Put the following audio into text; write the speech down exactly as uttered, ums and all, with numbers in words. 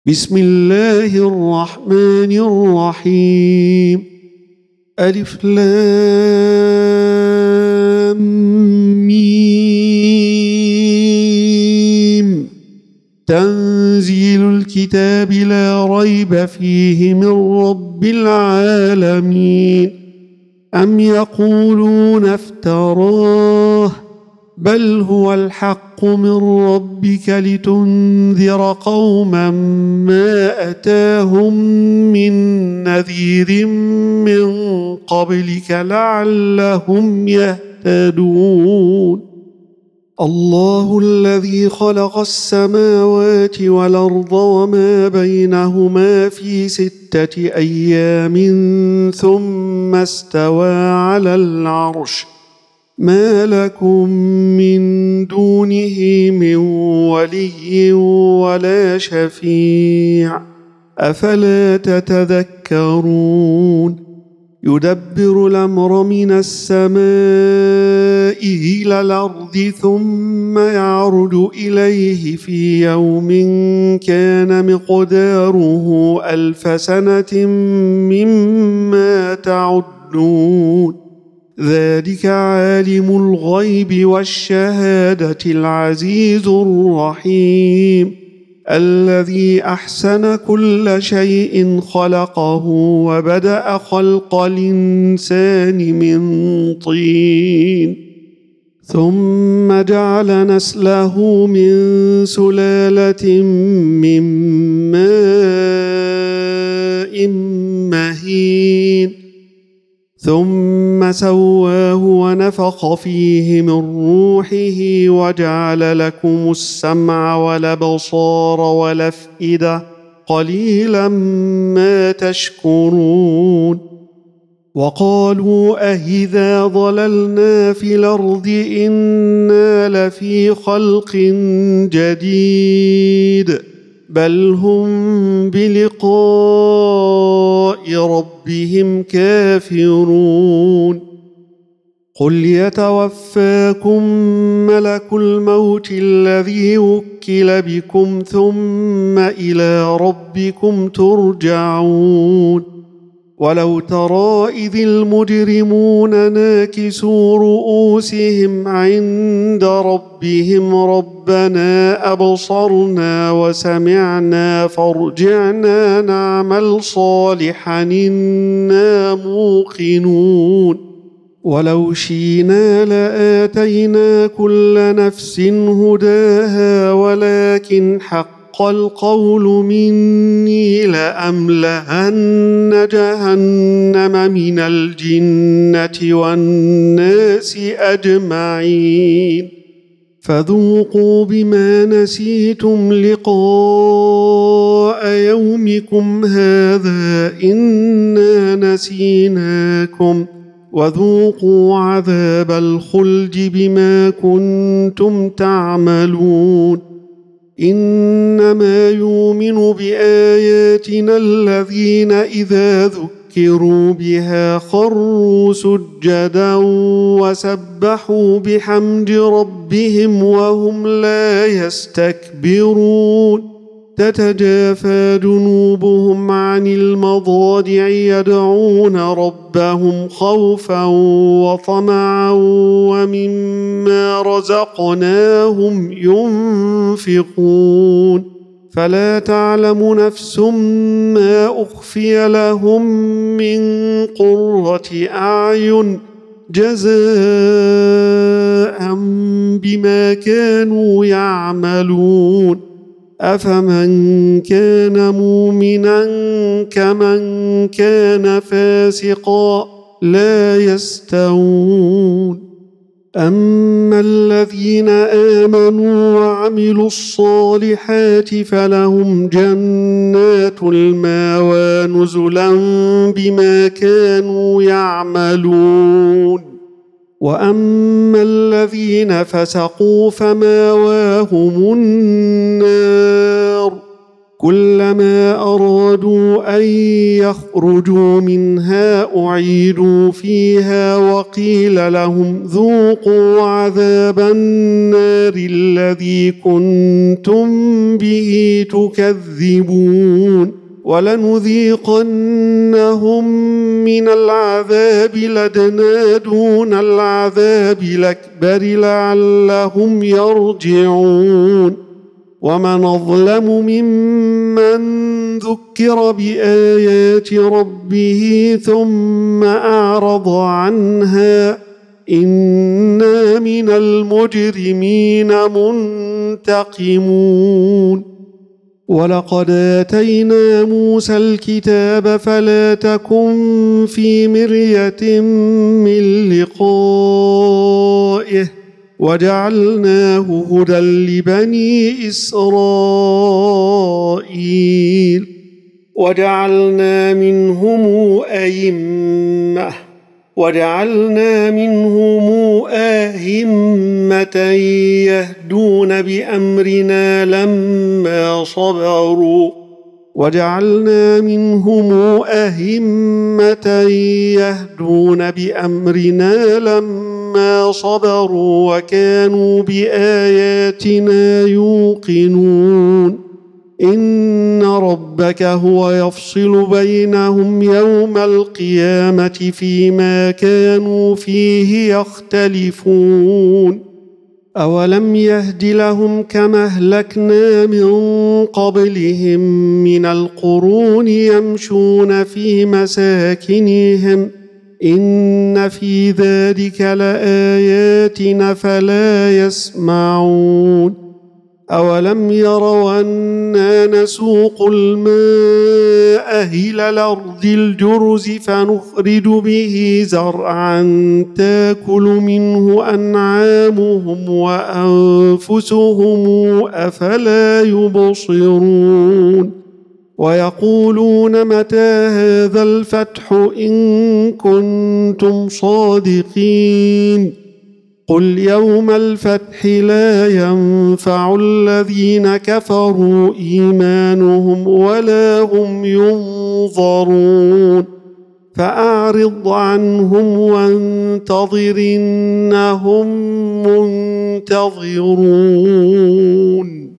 بسم الله الرحمن الرحيم. ألف لام ميم. تنزيل الكتاب لا ريب فيه من رب العالمين. أم يقولون افتراه بل هو الحق من ربك لتنذر قوما ما أتاهم من نذير من قبلك لعلهم يهتدون. الله الذي خلق السماوات والأرض وما بينهما في ستة أيام ثم استوى على العرش ما لكم من دونه من ولي ولا شفيع أفلا تتذكرون. يدبر الأمر من السماء إلى الأرض ثم يعرج إليه في يوم كان مقداره ألف سنة مما تعدون. ذلك عالم الغيب والشهادة العزيز الرحيم الذي أحسن كل شيء خلقه وبدأ خلق الإنسان من طين ثم جعل نسله من سلالة من ماء مهين ثم سواه ونفخ فيه من روحه وجعل لكم السمع والأبصار والأفئدة قليلا ما تشكرون. وقالوا أإذا ضللنا في الأرض إنا لفي خلق جديد بل هم بلقاء ربهم كافرون. قل يتوفاكم ملك الموت الذي وكل بكم ثم إلى ربكم ترجعون. ولو ترى إذ المجرمون ناكسوا رؤوسهم عند ربهم ربنا أبصرنا وسمعنا فارجعنا نعمل صالحا إنا موقنون. ولو شئنا لآتينا كل نفس هداها ولكن حق القول مني لأملأن جهنم من الجنة والناس أجمعين. فذوقوا بما نسيتم لقاء يومكم هذا إنا نسيناكم وذوقوا عذاب الخلد بما كنتم تعملون. إنما يؤمن بآياتنا الذين إذا ذكروا بها خروا سجدا وسبحوا بحمد ربهم وهم لا يستكبرون. تتجافى جنوبهم عن المضاجع يدعون ربهم خوفا وطمعا ومما رزقناهم ينفقون. فلا تعلم نفس ما أخفي لهم من قرة أعين جزاء بما كانوا يعملون. أفمن كان مؤمنا كمن كان فاسقا لا يستوون. أما الذين آمنوا وعملوا الصالحات فلهم جنات المأوى نزلا بما كانوا يعملون. وأما الذين فسقوا فمأواهم النار كلما أرادوا أن يخرجوا منها أعيدوا فيها وقيل لهم ذوقوا عذاب النار الذي كنتم به تكذبون ولنذيقنهم من العذاب الأدنى دون العذاب الأكبر لعلهم يرجعون ومن أظلم ممن ذكر بآيات ربه ثم أعرض عنها إنا من المجرمين منتقمون ولقد آتينا موسى الكتاب فلا تكن في مرية من لقائه وجعلناه هدى لبني إسرائيل وجعلنا منهم أئمة وجعلنا منهم أئمة يهدون بأمرنا لما صبروا وجعلنا منهم أئمة يهدون بأمرنا لما صبروا وكانوا بآياتنا يوقنون إن ربك هو يفصل بينهم يوم القيامة فيما كانوا فيه يختلفون أولم يهد لهم كما أهلكنا من قبلهم من القرون يمشون في مساكنهم إن في ذلك لآيات فلا يسمعون أولم يروا أنا نسوق الماء إلى الأرض الجرز فنخرج به زرعا تاكل منه أنعامهم وأنفسهم أفلا يبصرون ويقولون متى هذا الفتح إن كنتم صادقين قل يوم الفتح لا ينفع الذين كفروا إيمانهم ولا هم ينظرون فأعرض عنهم وانتظر إنهم منتظرون.